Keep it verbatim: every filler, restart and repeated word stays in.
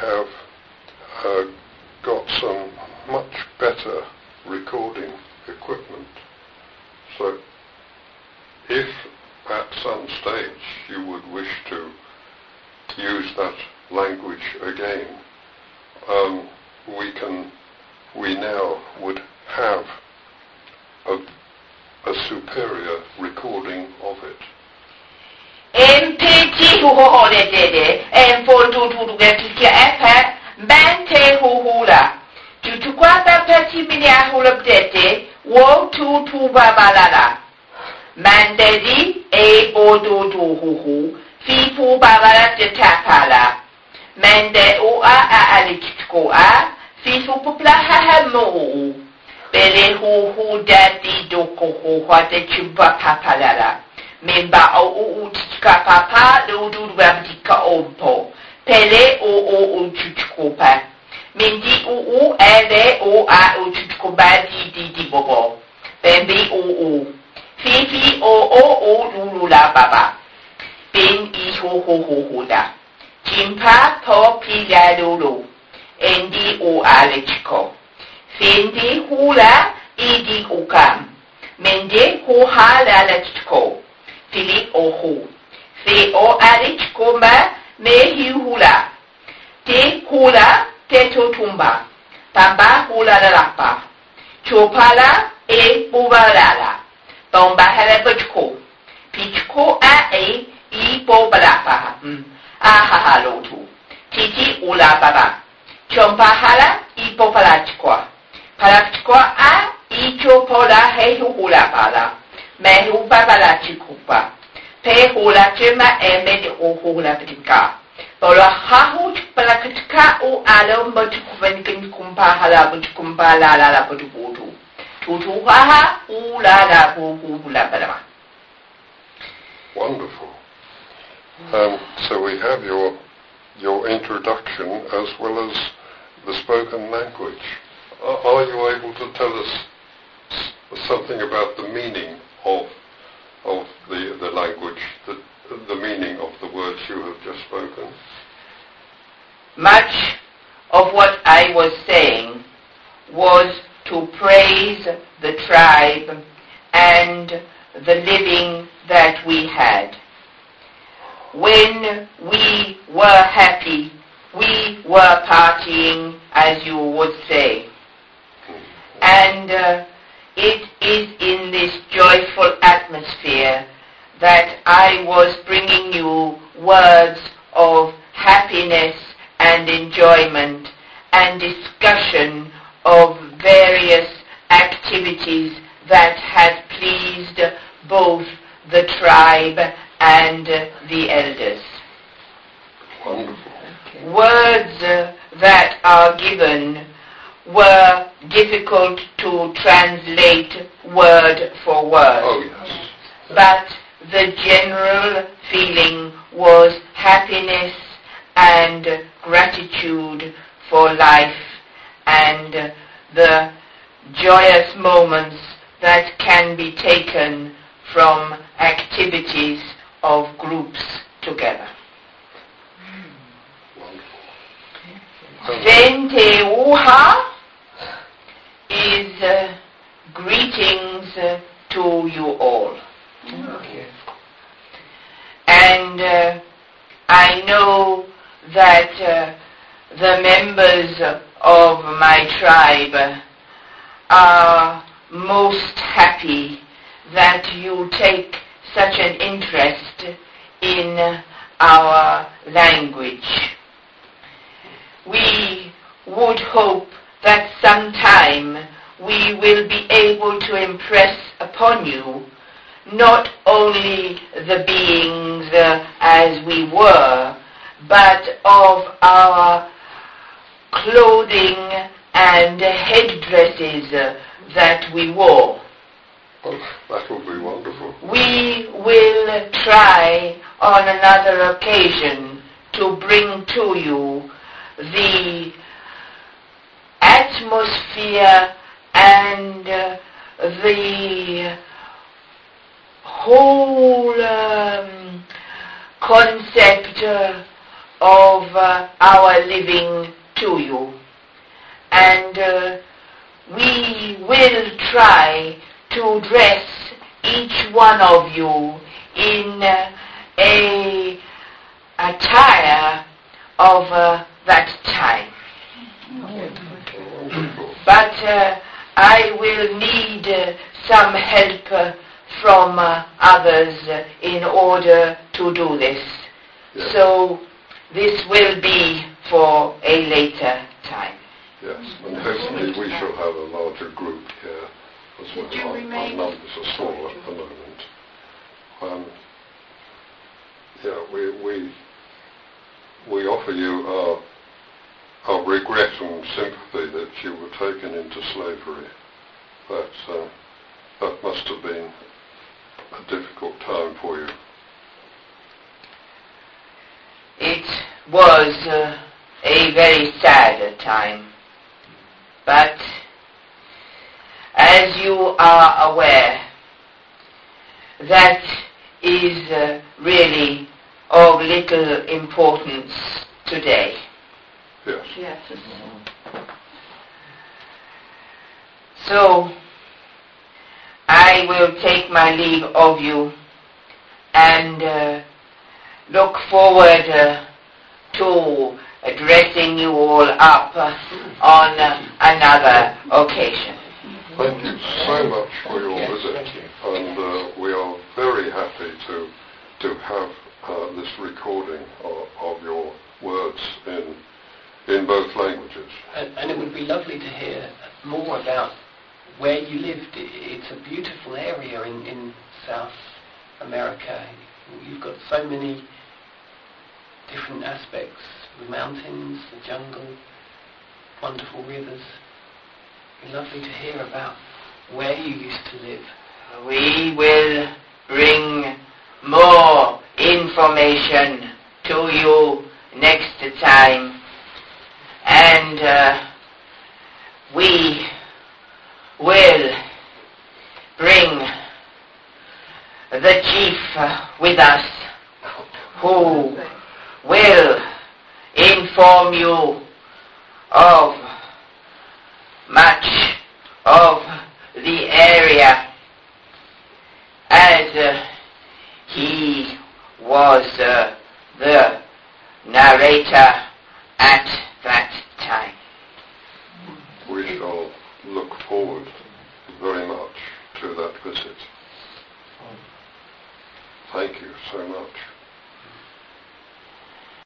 have uh, got some much better recording equipment. So if at some stage you would wish to use that language again, um, we can, we now would have a, a superior recording of it. M P T hu ho ho de de de and for to to to get to epa mente hu hu la to to kwata peti minia hu la de wo to to ba ba la la mandedi e o do do hu hu fi pu ba ba la de tapala mande o a a alikko a fi fu popla ha ha mo bele hu hu dadi do ko ho wa de chuba papala la Memba o o utika papa do do wabdika ompo pele o o o chuchkopa mindi o o ele o a o chuchkoba di di di bobo bembi o o fifi o o o lulula baba bin I ho ho ho ho da jimpa po pila lulu endi o alechko fendi hula idi ukam mende ho hala lechko Fili ohu. Fe o alich koma me hi hula. Te hula te totumba. Pamba hula la lapa. Chopala e bubalala. Tomba hele butko. Pichko a e I bobalapa. Ahaha lotu. Titi ula baba. Chompa hala I bopalachkwa. Palachkwa a I chopola he hula pala. Mehu babala chikupa. Pe hula chema emed o hula pitika. Bola hahu palakitka o alo motukuvenkin kumpa hala butukumpa la la la butubutu. Tutu haha ula la hu hula balama. Wonderful. Um, so we have your your introduction as well as the spoken language. Are, are you able to tell us something about the meaning of of the the language, the the meaning of the words you have just spoken? Much of what I was saying was to praise the tribe and the living that we had. When we were happy, we were partying, as you would say. And uh, it is in this joyful atmosphere that I was bringing you words of happiness and enjoyment and discussion of various activities that had pleased both the tribe and the elders. Wonderful. Okay. Words uh, that are given were difficult to translate word for word. Oh, yes. But the general feeling was happiness and gratitude for life and the joyous moments that can be taken from activities of groups together. Vente uha is uh, greetings uh, to you all. Okay. And uh, I know that uh, the members of my tribe are most happy that you take such an interest in our language. We would hope that sometime we will be able to impress upon you not only the beings uh, as we were, but of our clothing and headdresses uh, that we wore. Oh, that would be wonderful. We will try on another occasion to bring to you the atmosphere and uh, the whole um, concept uh, of uh, our living to you. And uh, we will try to dress each one of you in uh, a attire of uh, that time. But uh, I will need uh, some help uh, from uh, others uh, in order to do this. Yes. So this will be for a later time. Yes, and hopefully we shall have a larger group here as well. Did you Our, our remain- numbers are small at the moment. Um, yeah, we, we, we offer you our, our regret and sympathy that you were taken into slavery. That, uh, that must have been a difficult time for you. It was uh, a very sad time. But as you are aware, that is uh, really of little importance today. Yes. Yes. So I will take my leave of you and uh, look forward uh, to dressing you all up uh, on uh, another occasion. Thank you so much for your visit, and uh, we are very happy to to have uh, this recording of, of your words in in both languages. And, and it would be lovely to hear more about where you lived. It, it's a beautiful area in, in South America. You've got so many different aspects, the mountains, the jungle, wonderful rivers. It'd be lovely to hear about where you used to live. We will bring more information to you next time, and uh, we will bring the chief uh, with us, who will inform you of much of the area, as uh, he was uh, the narrator at that time. We shall look forward very much to that visit. Thank you so much.